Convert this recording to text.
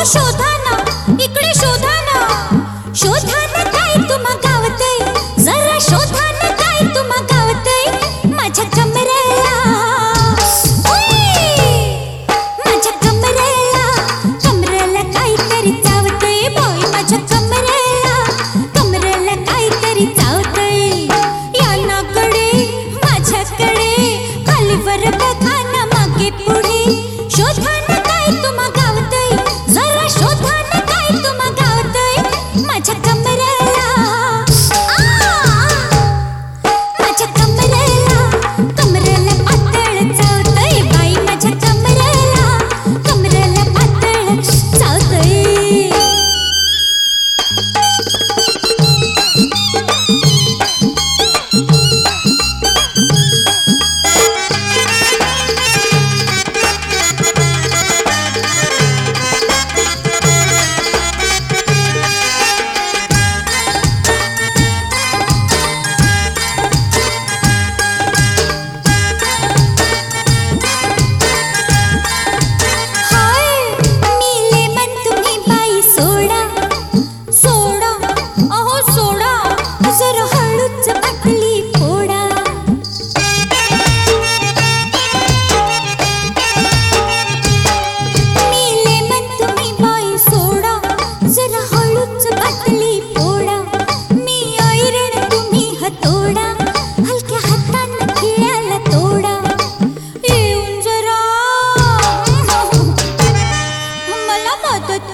शोधा ना, इकडे शोधा ना, शोधा ना काय तुम्हा गावतय, जरा शोधा ना काय तुम्हा गावतय माझ्या कमरेला, माझ्या कमरेला, कमरेला काहीतरी चावतय बाई, माझ्या कमरेला, कमरेला काहीतरी चावतय. या नाकडे माझ्याकडे खालीवर बघा ना मागे पुढे, शोधा ना काय तुम्हा गावतय, जरा शोधा ना काय तुम्हा गावतय माझ्या कमरेला, माझ्या कमरेला, कमरेला पातळ चावतय बाई, माझ्या कमरेला, कमरेला पातळ चावतय. जरा हळूच बाटली फोडा, मी लेमन तुम्ही बाई सोडा, जरा हळूच बाटली फोडा, मी ऐरण तुम्ही हतोडा, हलक्या हातानं खिळ्याला तोडा, येऊन जरा मला मदत